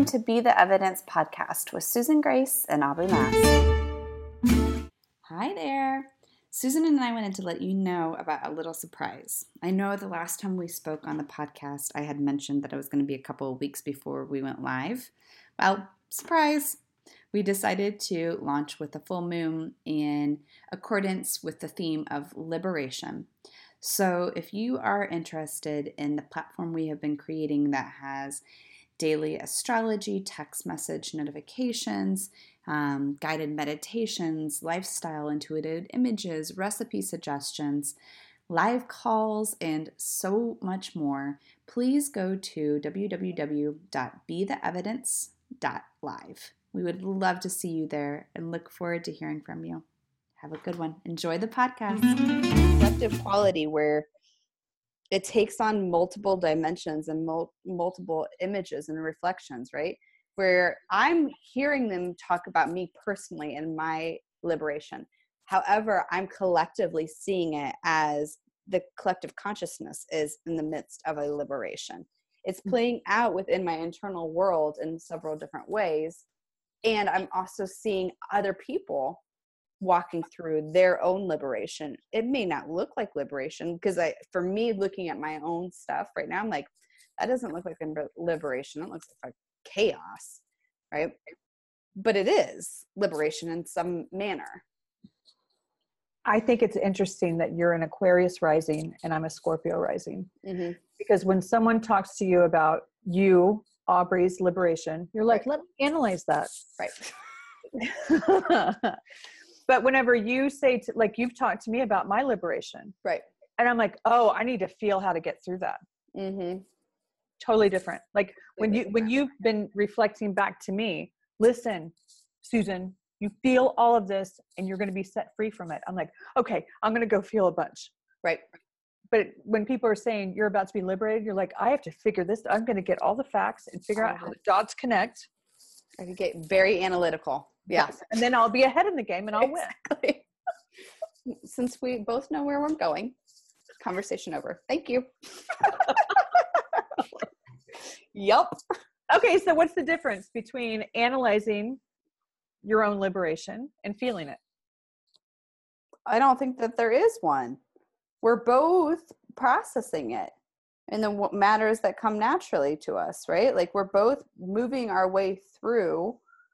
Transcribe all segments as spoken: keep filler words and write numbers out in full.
to Be the Evidence podcast with Susan Grace and Aubrey Mass. Hi there. Susan and I wanted to let you know about a little surprise. I know the last time we spoke on the podcast, I had mentioned that it was going to be a couple of weeks before we went live. Well, surprise. We decided to launch with a full moon in accordance with the theme of liberation. So if you are interested in the platform we have been creating that has daily astrology, text message notifications, um, guided meditations, lifestyle, intuitive images, recipe suggestions, live calls, and so much more, please go to w w w dot be the evidence dot live. We would love to see you there and look forward to hearing from you. Have a good one. Enjoy the podcast. Reflective quality where it takes on multiple dimensions and mul- multiple images and reflections, right? Where I'm hearing them talk about me personally and my liberation. However, I'm collectively seeing it as the collective consciousness is in the midst of a liberation. It's playing out within my internal world in several different ways. And I'm also seeing other people walking through their own liberation. It may not look like liberation because I, for me, looking at my own stuff right now, I'm like, that doesn't look like liberation. It looks like chaos, right? But it is liberation in some manner. I think it's interesting that you're an Aquarius rising and I'm a Scorpio rising. Mm-hmm. Because when someone talks to you about you, Aubrey's liberation, you're like, right. Let me analyze that. Right. But whenever you say, to, like you've talked to me about my liberation. Right. And I'm like, oh, I need to feel how to get through that. Mm-hmm. Totally different. Like when you, when you've been reflecting back to me, listen, Susan, you feel all of this and you're going to be set free from it. I'm like, okay, I'm going to go feel a bunch. Right. But when people are saying you're about to be liberated, you're like, I have to figure this. I'm going to get all the facts and figure out how the dots connect. I can get very analytical. Yeah. Yes. And then I'll be ahead in the game and I'll exactly. win. Since we both know where we're going, conversation over. Thank you. Yup. Okay. So what's the difference between analyzing your own liberation and feeling it? I don't think that there is one. We're both processing it and the matters that come naturally to us, right? Like we're both moving our way through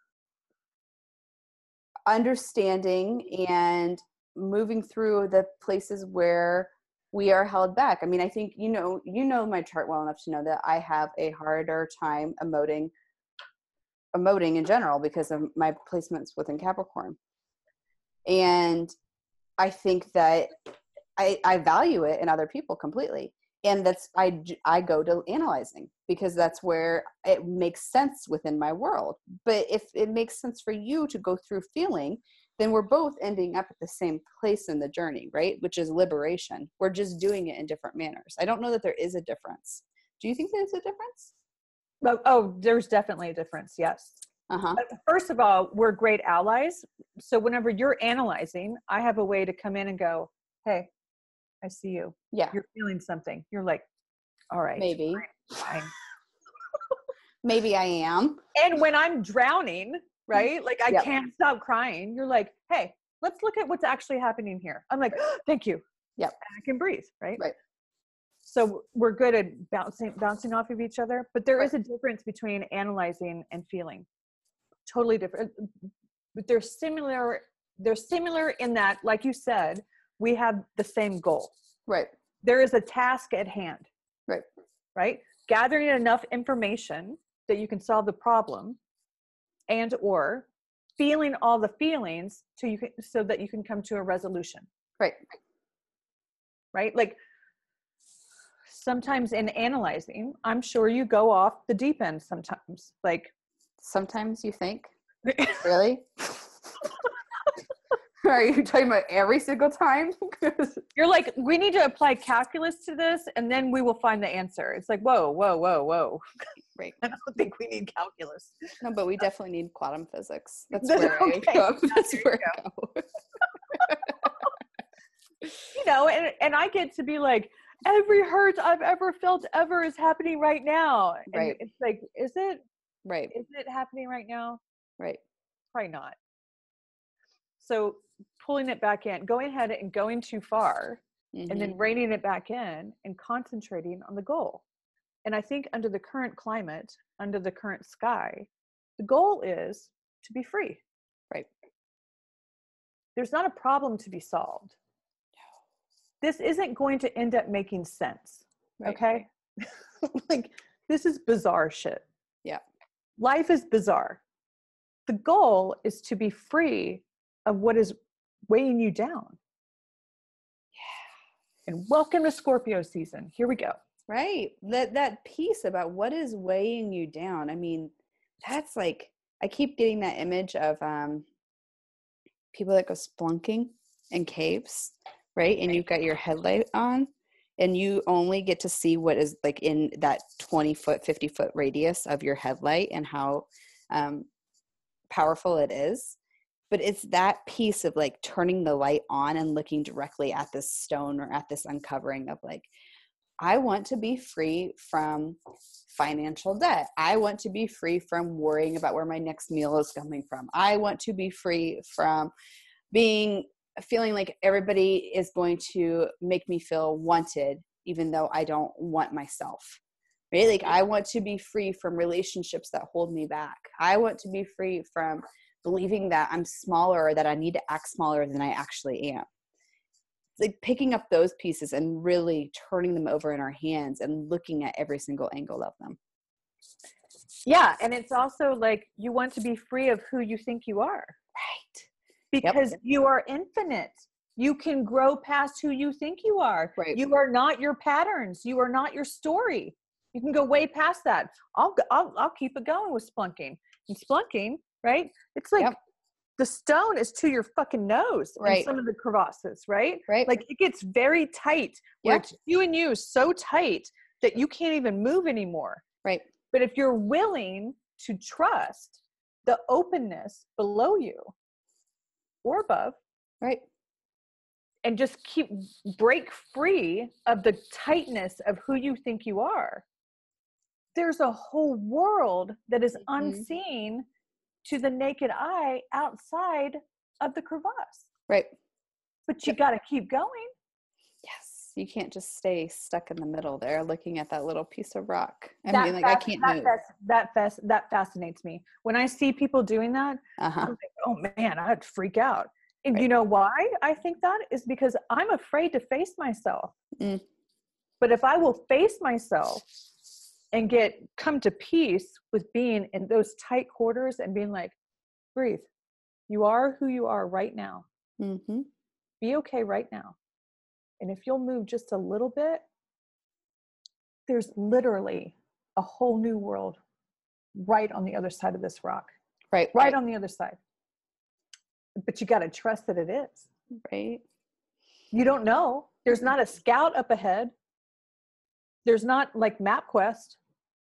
understanding and moving through the places where we are held back. I mean, I think, you know, you know my chart well enough to know that I have a harder time emoting, emoting in general because of my placements within Capricorn. And I think that I, I value it in other people completely. And that's, I, I go to analyzing because that's where it makes sense within my world. But if it makes sense for you to go through feeling, then we're both ending up at the same place in the journey, right? Which is liberation. We're just doing it in different manners. I don't know that there is a difference. Do you think there's a difference? Oh, oh there's definitely a difference. Yes. Uh-huh. First of all, we're great allies. So whenever you're analyzing, I have a way to come in and go, hey, I see you. Yeah. You're feeling something. You're like, all right. Maybe. Fine. fine. Maybe I am. And when I'm drowning, right? Like I yep. can't stop crying. You're like, hey, let's look at what's actually happening here. I'm like, oh, thank you. Yep. And I can breathe, right? Right. So we're good at bouncing, bouncing off of each other, but there right. is a difference between analyzing and feeling. Totally different. But they're similar. They're similar in that, like you said, we have the same goal. Right. There is a task at hand. Right. Right. Gathering enough information that you can solve the problem and or feeling all the feelings to you can, so that you can come to a resolution. Right. Right. Like sometimes in analyzing, I'm sure you go off the deep end sometimes. Like sometimes you think, really? Are you talking about every single time? You're like, we need to apply calculus to this and then we will find the answer. It's like, whoa, whoa, whoa, whoa. Right. I don't think we need calculus. No, but we definitely need quantum physics. That's That's where okay. I go. That's where I go. You know, and, and I get to be like, every hurt I've ever felt ever is happening right now. And right. it's like, is it? Right. Is it happening right now? Right. Probably not. So pulling it back in, going ahead and going too far, mm-hmm. and then reining it back in and concentrating on the goal. And I think under the current climate, under the current sky, the goal is to be free. Right. There's not a problem to be solved. This isn't going to end up making sense. Right. Okay? Like, this is bizarre shit. Yeah. Life is bizarre. The goal is to be free of what is weighing you down. Yeah. And welcome to Scorpio season. Here we go. Right. That that piece about what is weighing you down. I mean, that's like, I keep getting that image of um, people that go splunking in caves, right? And you've got your headlight on and you only get to see what is like in that twenty foot, fifty foot radius of your headlight and how um, powerful it is. But it's that piece of like turning the light on and looking directly at this stone or at this uncovering of like, I want to be free from financial debt. I want to be free from worrying about where my next meal is coming from. I want to be free from being, feeling like everybody is going to make me feel wanted, even though I don't want myself. Right? Like I want to be free from relationships that hold me back. I want to be free from believing that I'm smaller or that I need to act smaller than I actually am. Like picking up those pieces and really turning them over in our hands and looking at every single angle of them. Yeah. And it's also like, you want to be free of who you think you are. Right. Because yep. you are infinite. You can grow past who you think you are. Right. You are not your patterns. You are not your story. You can go way past that. I'll, I'll, I'll keep it going with splunking and splunking, right? It's like, yep. The stone is to your fucking nose right. in some of the crevasses, right? Right. Like it gets very tight. Where yep. it's you and you so tight that you can't even move anymore. Right. But if you're willing to trust the openness below you or above, right, and just keep break free of the tightness of who you think you are, there's a whole world that is mm-hmm. unseen to the naked eye outside of the crevasse. Right. But you got to keep going. Yes. You can't just stay stuck in the middle there looking at that little piece of rock. I that mean, like, fas- I can't that move. Fas- that, fas- that fascinates me. When I see people doing that, uh-huh. I'm like, oh man, I'd freak out. And right. you know why I think that is because I'm afraid to face myself. Mm. But if I will face myself and get come to peace with being in those tight quarters and being like, breathe. You are who you are right now. Mm-hmm. Be okay right now. And if you'll move just a little bit, there's literally a whole new world right on the other side of this rock. Right. Right, right. on the other side. But you got to trust that it is. Right. You don't know. There's not a scout up ahead. There's not like MapQuest.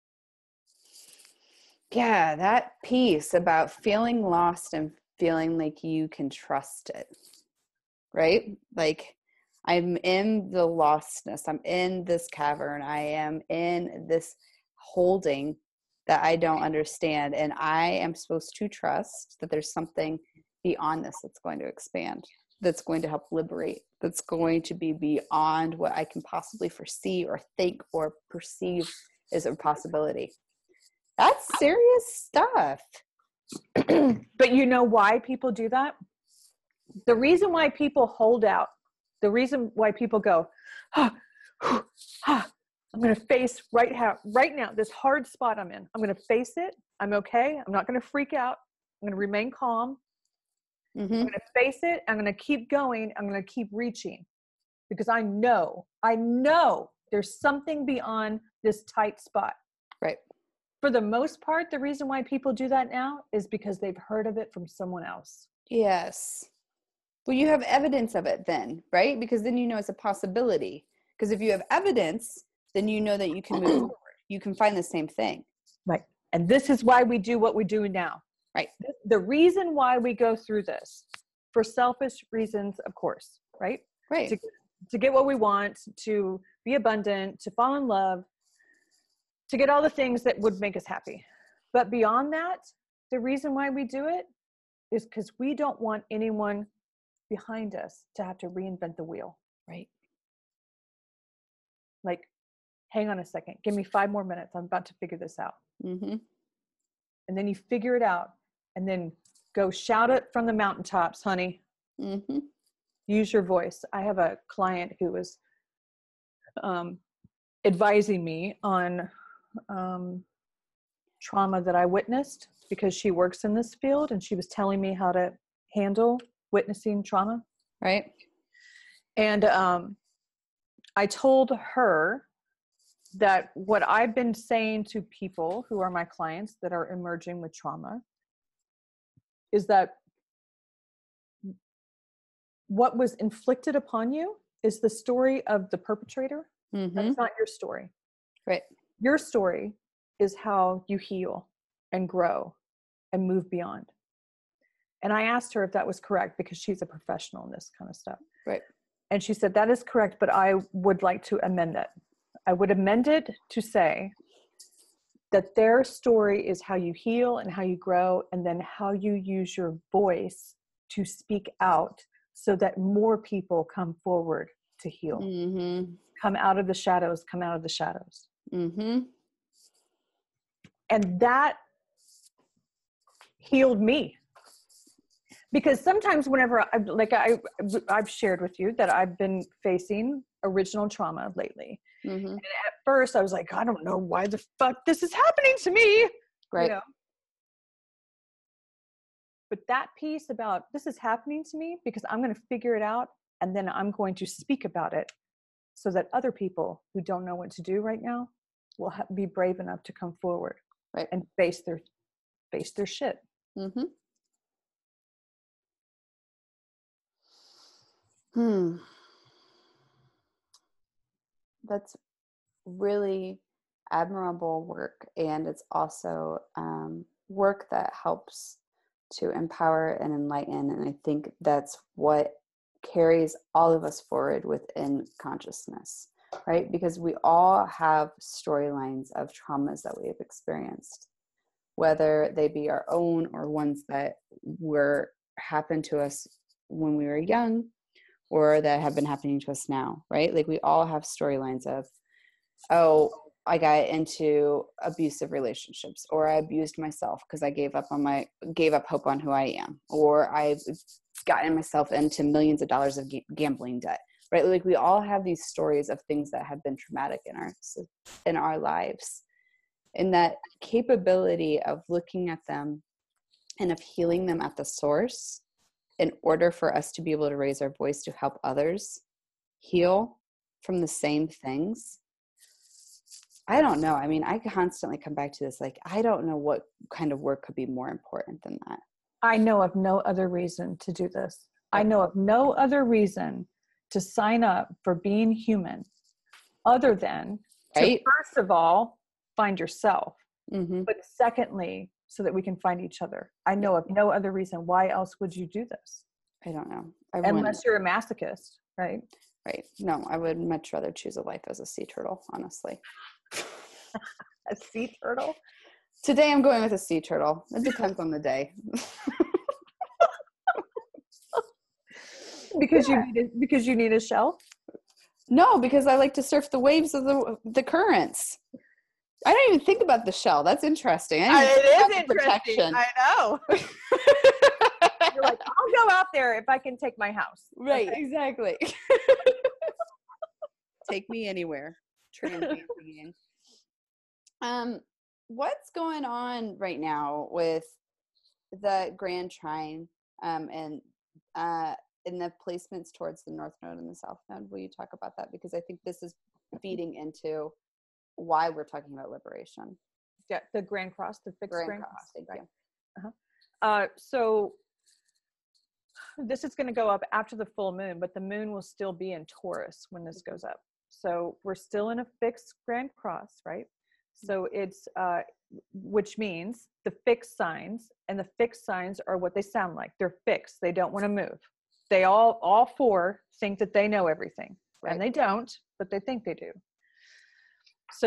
Yeah, that piece about feeling lost and feeling like you can trust it, right? Like I'm in the lostness. I'm in this cavern. I am in this holding that I don't understand. And I am supposed to trust that there's something beyond this that's going to expand, that's going to help liberate, that's going to be beyond what I can possibly foresee or think or perceive as a possibility. That's serious stuff. But you know why people do that? The reason why people hold out, the reason why people go, ah, ah, I'm going to face right, ha- right now, this hard spot I'm in. I'm going to face it. I'm okay. I'm not going to freak out. I'm going to remain calm. Mm-hmm. I'm going to face it. I'm going to keep going. I'm going to keep reaching because I know, I know there's something beyond this tight spot. Right. For the most part, the reason why people do that now is because they've heard of it from someone else. Yes. Well, you have evidence of it then, right? Because then you know it's a possibility. Because if you have evidence, then you know that you can move forward. You can find the same thing. Right. And this is why we do what we do now. Right. The reason why we go through this, for selfish reasons, of course, right? Right. To, to get what we want, to be abundant, to fall in love, to get all the things that would make us happy. But beyond that, the reason why we do it is because we don't want anyone behind us to have to reinvent the wheel. Right. Like, hang on a second, give me five more minutes. I'm about to figure this out. Mm-hmm. And then you figure it out and then go shout it from the mountaintops, honey. Mm-hmm. Use your voice. I have a client who was um, advising me on um, trauma that I witnessed because she works in this field, and she was telling me how to handle witnessing trauma. Right. And um, I told her that what I've been saying to people who are my clients that are emerging with trauma is that what was inflicted upon you is the story of the perpetrator. Mm-hmm. That's not your story. Right. Your story is how you heal and grow and move beyond. And I asked her if that was correct because she's a professional in this kind of stuff. Right. And she said, that is correct, but I would like to amend it. I would amend it to say that their story is how you heal and how you grow, and then how you use your voice to speak out so that more people come forward to heal. Mm-hmm. Come out of the shadows, come out of the shadows. Mm-hmm. And that healed me. Because sometimes whenever I, like I, I've shared with you that I've been facing original trauma lately. Mm-hmm. And at first I was like, I don't know why the fuck this is happening to me. Right. You know? But that piece about this is happening to me because I'm going to figure it out, and then I'm going to speak about it so that other people who don't know what to do right now will ha- be brave enough to come forward. Right. And face their, face their shit. Mm-hmm. Hmm. That's really admirable work, and it's also um, work that helps to empower and enlighten, and I think that's what carries all of us forward within consciousness, right? Because we all have storylines of traumas that we've experienced, whether they be our own or ones that were happened to us when we were young, or that have been happening to us now, right? Like we all have storylines of, oh, I got into abusive relationships, or I abused myself because I gave up on my, gave up hope on who I am, or I've gotten myself into millions of dollars of g- gambling debt, right? Like we all have these stories of things that have been traumatic in our, in our lives. And that capability of looking at them and of healing them at the source, in order for us to be able to raise our voice to help others heal from the same things. I don't know. I mean, I constantly come back to this, like, I don't know what kind of work could be more important than that. I know of no other reason to do this. I know of no other reason to sign up for being human other than Right. to, first of all, find yourself. Mm-hmm. But secondly, so that we can find each other. I know of no other reason. Why else would you do this? I don't know. I Unless wouldn't. you're a masochist, right? Right. No, I would much rather choose a life as a sea turtle, honestly. A sea turtle? Today I'm going with a sea turtle. It depends on the day. Because you need a, because you need a shell? No, because I like to surf the waves of the the currents. I don't even think about the shell. That's interesting. I didn't even think about the protection. I know. You're like, I'll go out there if I can take my house. Right, okay. Exactly. Take me anywhere. Transient being. Um, what's going on right now with the Grand Trine um, and uh, in the placements towards the North Node and the South Node? Will you talk about that? Because I think this is feeding into why we're talking about liberation. Yeah, the Grand Cross, the fixed Grand, Grand Cross. Cross. Thank right. you. Uh-huh. Uh, so this is going to go up after the full moon, but the moon will still be in Taurus when this goes up. So we're still in a fixed Grand Cross, right? So it's, uh, which means the fixed signs, and the fixed signs are what they sound like. They're fixed. They don't want to move. They all, all four think that they know everything, right. And they don't, but they think they do. So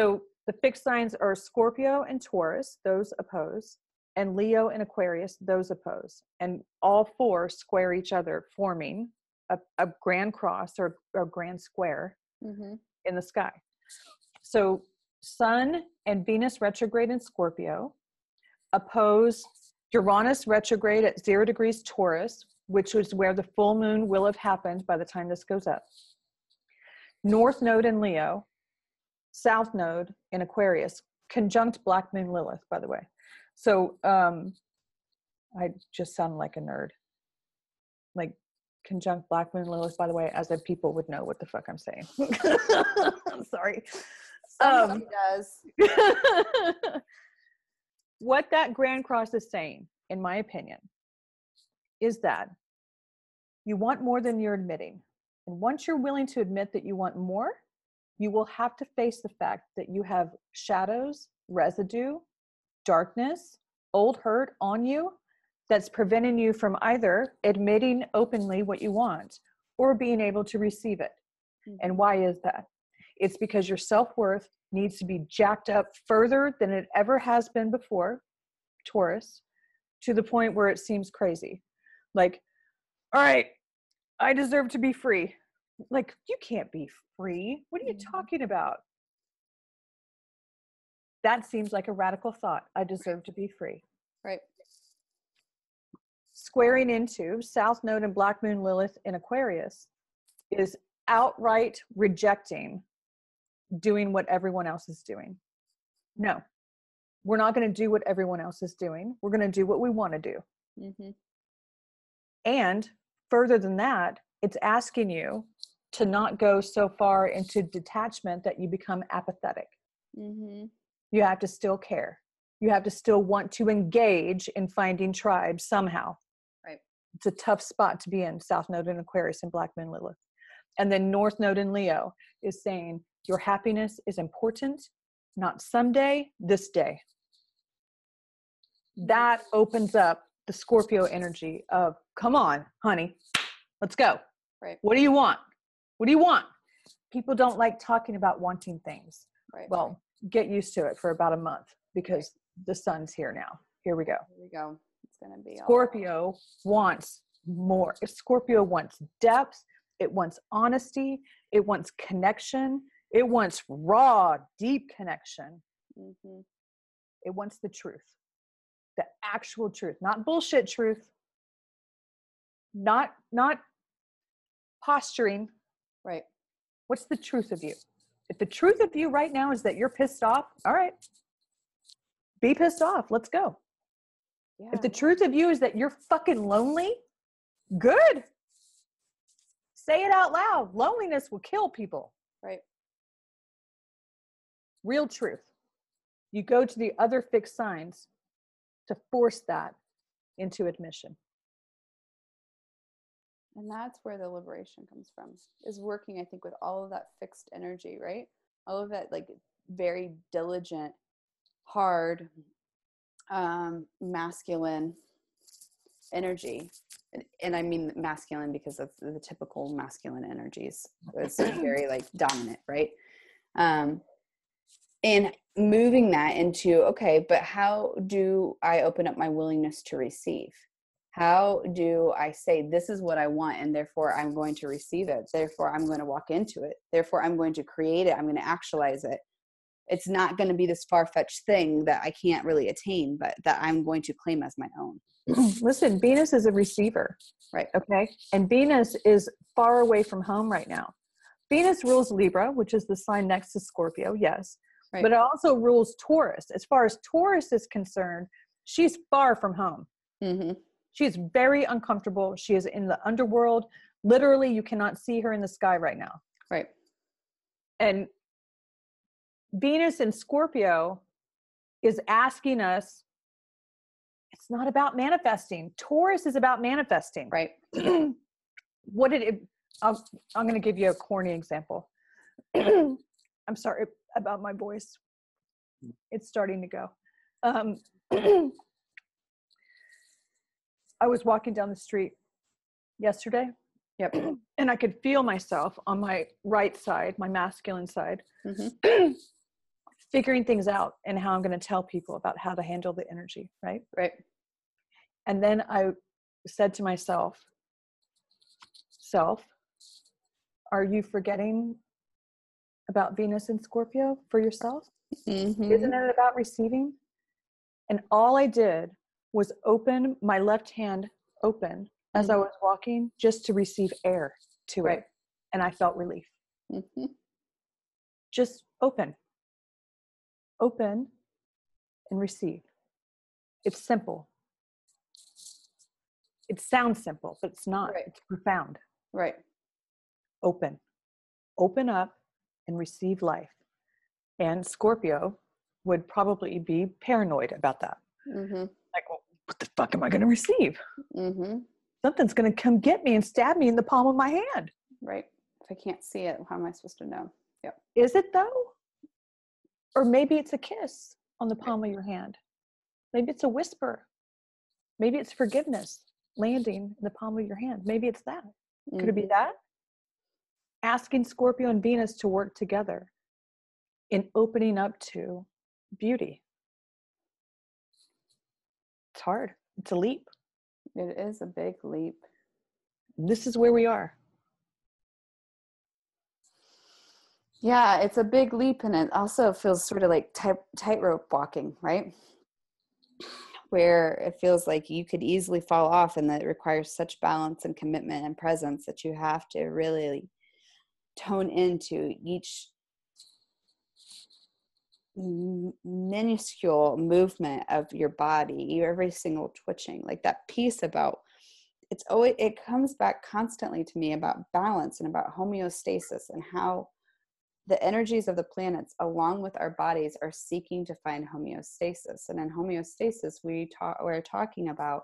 The fixed signs are Scorpio and Taurus, those oppose, and Leo and Aquarius, those oppose. And all four square each other, forming a, a grand cross or a grand square mm-hmm. in the sky. So Sun and Venus retrograde in Scorpio oppose Uranus retrograde at zero degrees Taurus, which is where the full moon will have happened by the time this goes up. North node in Leo, South node in Aquarius, conjunct Black Moon Lilith, by the way. So um, I just sound like a nerd. Like conjunct Black Moon Lilith, by the way, as if people would know what the fuck I'm saying. I'm sorry. Somebody um, does. What that Grand Cross is saying, in my opinion, is that you want more than you're admitting. And once you're willing to admit that you want more, you will have to face the fact that you have shadows, residue, darkness, old hurt on you that's preventing you from either admitting openly what you want or being able to receive it. Mm-hmm. And why is that? It's because your self-worth needs to be jacked up further than it ever has been before, Taurus, to the point where it seems crazy. Like, all right, I deserve to be free. Like, you can't be free. What are you talking about? That seems like a radical thought. I deserve to be free. Right. Squaring into South Node and Black Moon Lilith in Aquarius is outright rejecting doing what everyone else is doing. No, we're not going to do what everyone else is doing. We're going to do what we want to do. Mm-hmm. And further than that, it's asking you to not go so far into detachment that you become apathetic. Mm-hmm. You have to still care. You have to still want to engage in finding tribes somehow. Right. It's a tough spot to be in, South Node in Aquarius and Black Moon Lilith. And then North Node in Leo is saying your happiness is important, not someday, this day. That opens up the Scorpio energy of, come on, honey, let's go. Right. What do you want? What do you want? People don't like talking about wanting things. Right. Well, get used to it for about a month because right. the sun's here now. Here we go. Here we go. It's going to be Scorpio all... wants more. Scorpio wants depth. It wants honesty. It wants connection. It wants raw, deep connection. Mm-hmm. It wants the truth, the actual truth, not bullshit truth, not, not posturing. Right. What's the truth of you? If the truth of you right now is that you're pissed off, all right, be pissed off. Let's go. Yeah. If the truth of you is that you're fucking lonely, good. Say it out loud. Loneliness will kill people. Right. Real truth. You go to the other fixed signs to force that into admission. And that's where the liberation comes from, is working, I think, with all of that fixed energy, right? All of that, like, very diligent, hard, um, masculine energy. And, and I mean masculine because of the typical masculine energies. It's very, like, dominant, right? Um, and moving that into, okay, but how do I open up my willingness to receive? How do I say, this is what I want, and therefore I'm going to receive it. Therefore, I'm going to walk into it. Therefore, I'm going to create it. I'm going to actualize it. It's not going to be this far-fetched thing that I can't really attain, but that I'm going to claim as my own. Listen, Venus is a receiver. Right. Okay. And Venus is far away from home right now. Venus rules Libra, which is the sign next to Scorpio. Yes. Right. But it also rules Taurus. As far as Taurus is concerned, she's far from home. Mm-hmm. She is very uncomfortable. She is in the underworld. Literally, you cannot see her in the sky right now. Right. And Venus in Scorpio is asking us, it's not about manifesting. Taurus is about manifesting. Right. What did it, I'll, I'm going to give you a corny example. I'm sorry about my voice. It's starting to go. Um, I was walking down the street yesterday. Yep. And I could feel myself on my right side, my masculine side, mm-hmm. figuring things out and how I'm going to tell people about how to handle the energy, right? Right. And then I said to myself, self, are you forgetting about Venus and Scorpio for yourself? Mm-hmm. Isn't it about receiving? And all I did was open my left hand open as mm-hmm. I was walking, just to receive air to right. it. And I felt relief. Mm-hmm. Just open. Open and receive. It's simple. It sounds simple, but it's not. Right. It's profound. Right. Open. Open up and receive life. And Scorpio would probably be paranoid about that. Mm-hmm. Like, well, what the fuck am I going to receive? Mm-hmm. Something's going to come get me and stab me in the palm of my hand. Right. If I can't see it, how am I supposed to know? Yep. Is it though? Or maybe it's a kiss on the palm of your hand. Maybe it's a whisper. Maybe it's forgiveness landing in the palm of your hand. Maybe it's that. Mm-hmm. Could it be that? Asking Scorpio and Venus to work together in opening up to beauty. It's hard. It's a leap. It is a big leap. This is where we are. Yeah, it's a big leap, and it also feels sort of like tight, tightrope walking, right? Where it feels like you could easily fall off, and that it requires such balance and commitment and presence that you have to really tone into each minuscule movement of your body, every single twitching, like that piece about it's always, it comes back constantly to me about balance and about homeostasis and how the energies of the planets along with our bodies are seeking to find homeostasis. And in homeostasis, we talk, we're talking about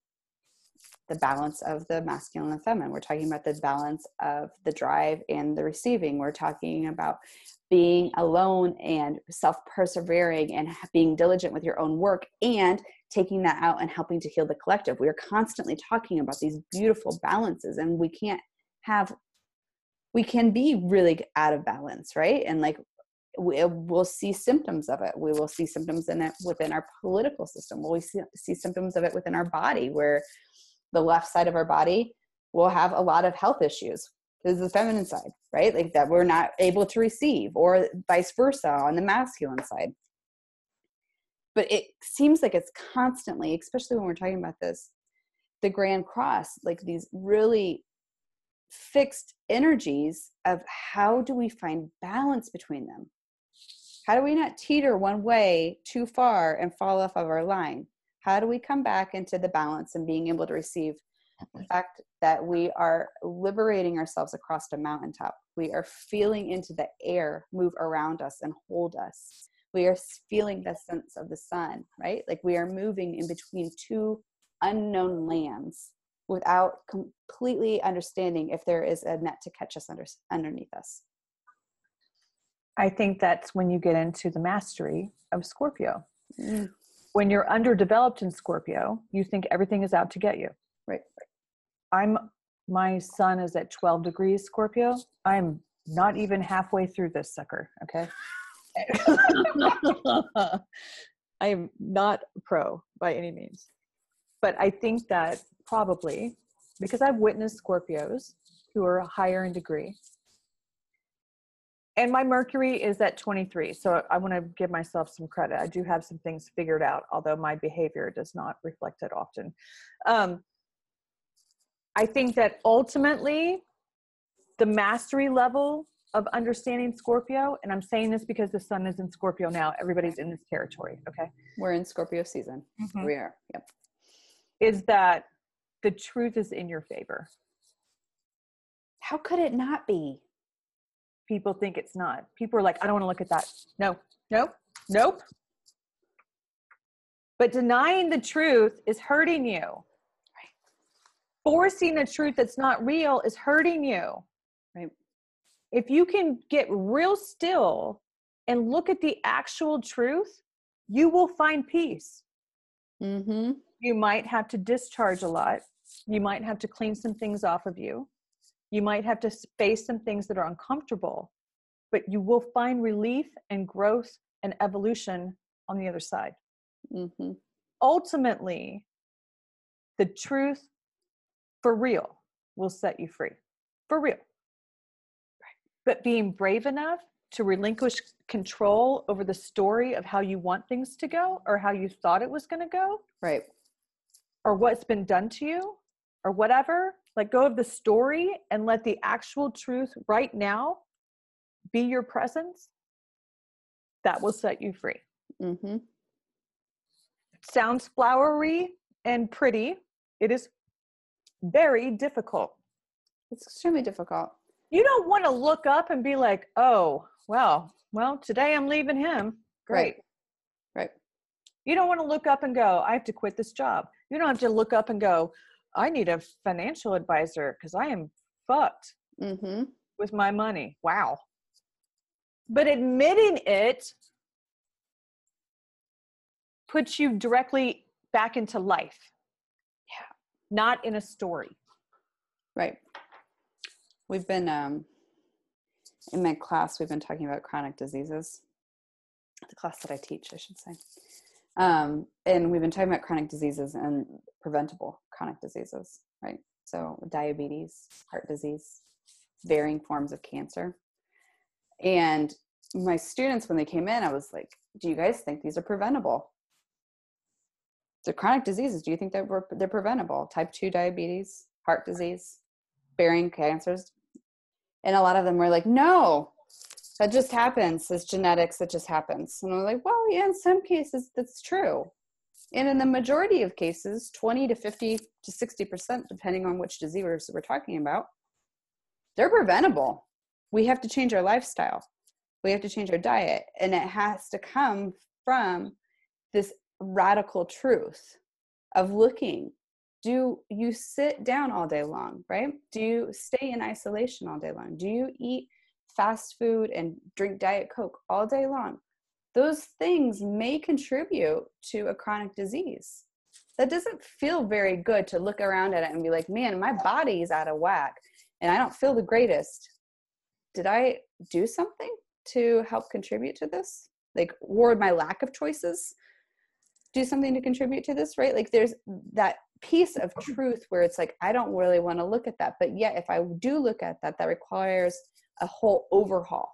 the balance of the masculine and feminine. We're talking about the balance of the drive and the receiving. We're talking about being alone and self-persevering and being diligent with your own work and taking that out and helping to heal the collective. We are constantly talking about these beautiful balances, and we can't have, we can be really out of balance, right? And like, we, we'll see symptoms of it. We will see symptoms in it within our political system. We'll see, see symptoms of it within our body, where the left side of our body will have a lot of health issues. This is the feminine side, right? Like that we're not able to receive, or vice versa on the masculine side. But it seems like it's constantly, especially when we're talking about this, the Grand Cross, like these really fixed energies of how do we find balance between them? How do we not teeter one way too far and fall off of our line? How do we come back into the balance and being able to receive the fact that we are liberating ourselves across a mountaintop? We are feeling into the air move around us and hold us. We are feeling the sense of the sun, right? Like we are moving in between two unknown lands without completely understanding if there is a net to catch us under, underneath us. I think that's when you get into the mastery of Scorpio. Mm. When you're underdeveloped in Scorpio, you think everything is out to get you. Right. I'm, my sun is at twelve degrees Scorpio. I'm not even halfway through this sucker. Okay. I am not pro by any means, but I think that probably because I've witnessed Scorpios who are higher in degree, and my Mercury is at twenty-three. So I want to give myself some credit. I do have some things figured out, although my behavior does not reflect it often. Um, I think that ultimately the mastery level of understanding Scorpio, and I'm saying this because the sun is in Scorpio now, everybody's in this territory, okay? We're in Scorpio season. Mm-hmm. We are, yep. Is that the truth is in your favor. How could it not be? People think it's not. People are like, I don't want to look at that. No, nope, nope. But denying the truth is hurting you. Right. Forcing a truth that's not real is hurting you. Right. If you can get real still and look at the actual truth, you will find peace. Mm-hmm. You might have to discharge a lot. You might have to clean some things off of you. You might have to face some things that are uncomfortable, but you will find relief and growth and evolution on the other side. Mm-hmm. Ultimately, the truth for real will set you free. For real. But being brave enough to relinquish control over the story of how you want things to go, or how you thought it was going to go, right, or what's been done to you, or whatever, let go of the story and let the actual truth right now be your presence, that will set you free. Mm-hmm. Sounds flowery and pretty. It is very difficult. It's extremely difficult. You don't want to look up and be like, oh, well, well, today I'm leaving him. Great. Right. right. You don't want to look up and go, I have to quit this job. You don't have to look up and go, I need a financial advisor because I am fucked mm-hmm. with my money. Wow. But admitting it puts you directly back into life. Yeah. Not in a story. Right. We've been, um, in my class, we've been talking about chronic diseases. The class that I teach, I should say. Um, and we've been talking about chronic diseases and preventable chronic diseases, right? So diabetes, heart disease, varying forms of cancer. And my students, when they came in, I was like, do you guys think these are preventable? The chronic diseases, do you think that we're, they're preventable? Type two diabetes, heart disease, varying cancers. And a lot of them were like, no, that just happens. It's genetics. It just happens. And I'm like, well, yeah, in some cases that's true. And in the majority of cases, twenty to fifty to sixty percent, depending on which disease we're talking about, they're preventable. We have to change our lifestyle. We have to change our diet. And it has to come from this radical truth of looking. Do you sit down all day long, right? Do you stay in isolation all day long? Do you eat fast food and drink Diet Coke all day long? Those things may contribute to a chronic disease. That doesn't feel very good to look around at it and be like, man, my body is out of whack and I don't feel the greatest. Did I do something to help contribute to this? Like, or my lack of choices do something to contribute to this, right? Like there's that piece of truth where it's like, I don't really want to look at that. But yet, if I do look at that, that requires a whole overhaul.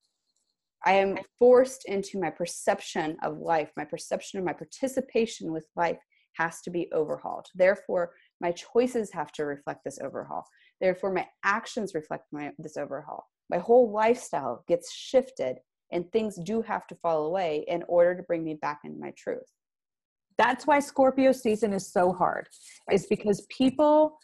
I am forced into my perception of life. My perception of my participation with life has to be overhauled. Therefore, my choices have to reflect this overhaul. Therefore, my actions reflect my, this overhaul. My whole lifestyle gets shifted and things do have to fall away in order to bring me back into my truth. That's why Scorpio season is so hard. Is because people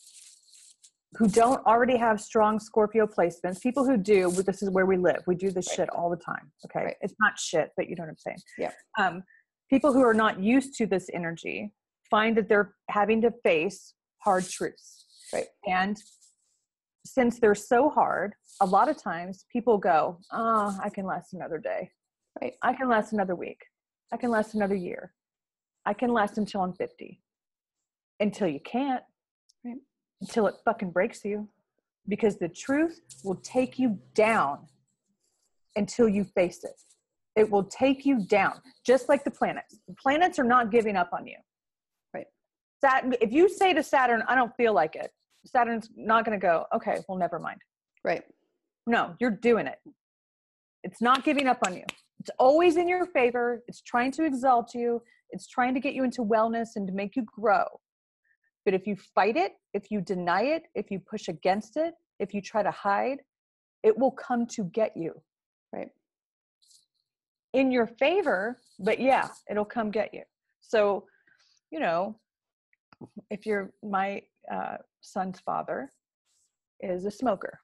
who don't already have strong Scorpio placements, people who do, this is where we live. We do this right. shit all the time. Okay. Right. It's not shit, but you know what I'm saying? Yeah. Um, people who are not used to this energy find that they're having to face hard truths. Right. And since they're so hard, a lot of times people go, oh, I can last another day. Right. I can last another week. I can last another year. I can last until I'm fifty. Until you can't. Right. Until it fucking breaks you. Because the truth will take you down until you face it. It will take you down. Just like the planets. The planets are not giving up on you. Right. Saturn, if you say to Saturn, I don't feel like it, Saturn's not going to go, okay, well, never mind. Right. No, you're doing it. It's not giving up on you. It's always in your favor. It's trying to exalt you. It's trying to get you into wellness and to make you grow. But if you fight it, if you deny it, if you push against it, if you try to hide, it will come to get you. Right. In your favor, but yeah, it'll come get you. So, you know, if you're, my uh, son's father is a smoker.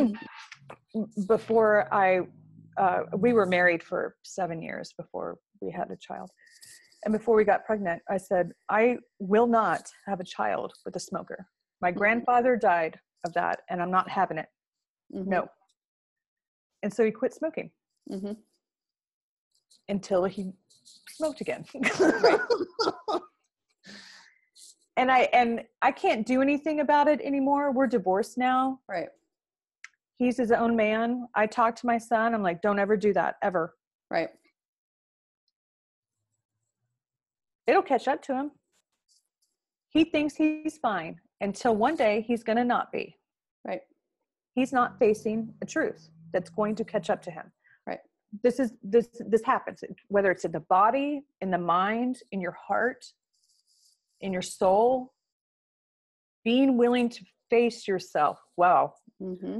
Before I, uh, we were married for seven years before we had a child. And before we got pregnant, I said, I will not have a child with a smoker. My mm-hmm. grandfather died of that, and I'm not having it. Mm-hmm. No. And so he quit smoking mm-hmm. until he smoked again. Right. And I and I can't do anything about it anymore. We're divorced now. Right. He's his own man. I talk to my son. I'm like, don't ever do that, ever. Right. It'll catch up to him. He thinks he's fine until one day he's going to not be. Right. He's not facing a truth that's going to catch up to him. Right. This is this this happens, whether it's in the body, in the mind, in your heart, in your soul. Being willing to face yourself. Wow. Mm-hmm.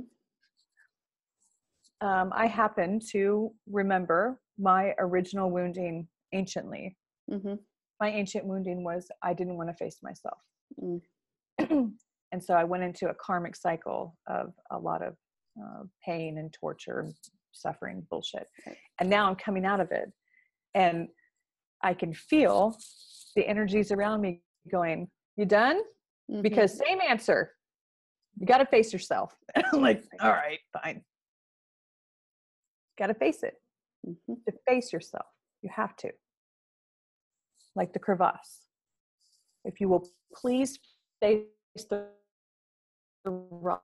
Um, I happen to remember my original wounding anciently. Mm-hmm. My ancient wounding was I didn't want to face myself. Mm. And so I went into a karmic cycle of a lot of uh, pain and torture, suffering, bullshit. Right. And now I'm coming out of it. And I can feel the energies around me going, you done? Mm-hmm. Because same answer. You got to face yourself. I'm like, all right, fine. Got to face it. Mm-hmm. To face yourself, you have to. Like the crevasse. If you will please face the rock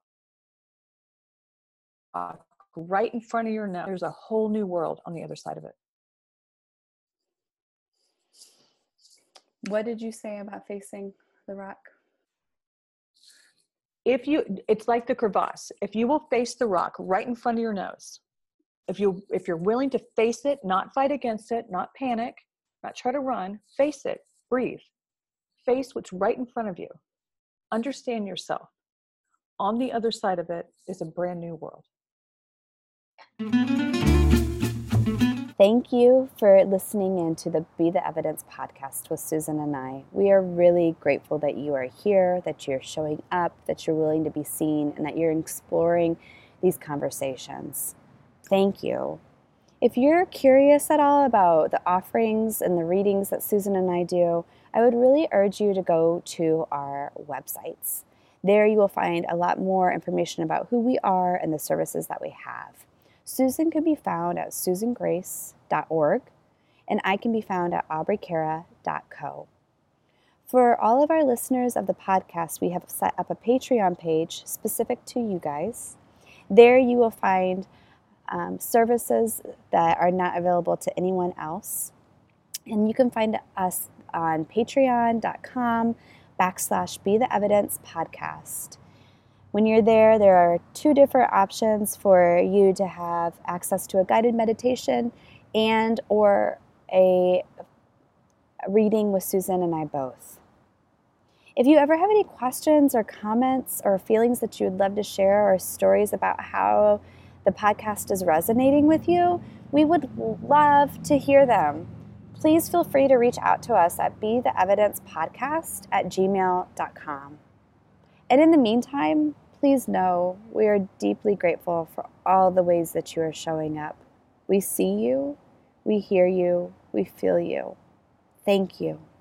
right in front of your nose, there's a whole new world on the other side of it. What did you say about facing the rock? If you, it's like the crevasse. If you will face the rock right in front of your nose, if you, if you're willing to face it, not fight against it, not panic, not try to run, face it, breathe, face what's right in front of you. Understand yourself. On the other side of it is a brand new world. Thank you for listening in to the Be the Evidence podcast with Susan and I. We are really grateful that you are here, that you're showing up, that you're willing to be seen, and that you're exploring these conversations. Thank you. If you're curious at all about the offerings and the readings that Susan and I do, I would really urge you to go to our websites. There you will find a lot more information about who we are and the services that we have. Susan can be found at susan grace dot org, and I can be found at aubrey cara dot co. For all of our listeners of the podcast, we have set up a Patreon page specific to you guys. There you will find um, services that are not available to anyone else. And you can find us on patreon.com backslash Be the Evidence podcast. When you're there, there are two different options for you to have access to a guided meditation and or a reading with Susan and I both. If you ever have any questions or comments or feelings that you would love to share or stories about how the podcast is resonating with you, we would love to hear them. Please feel free to reach out to us at be the evidence podcast at gmail dot com. And in the meantime, please know we are deeply grateful for all the ways that you are showing up. We see you, we hear you, we feel you. Thank you.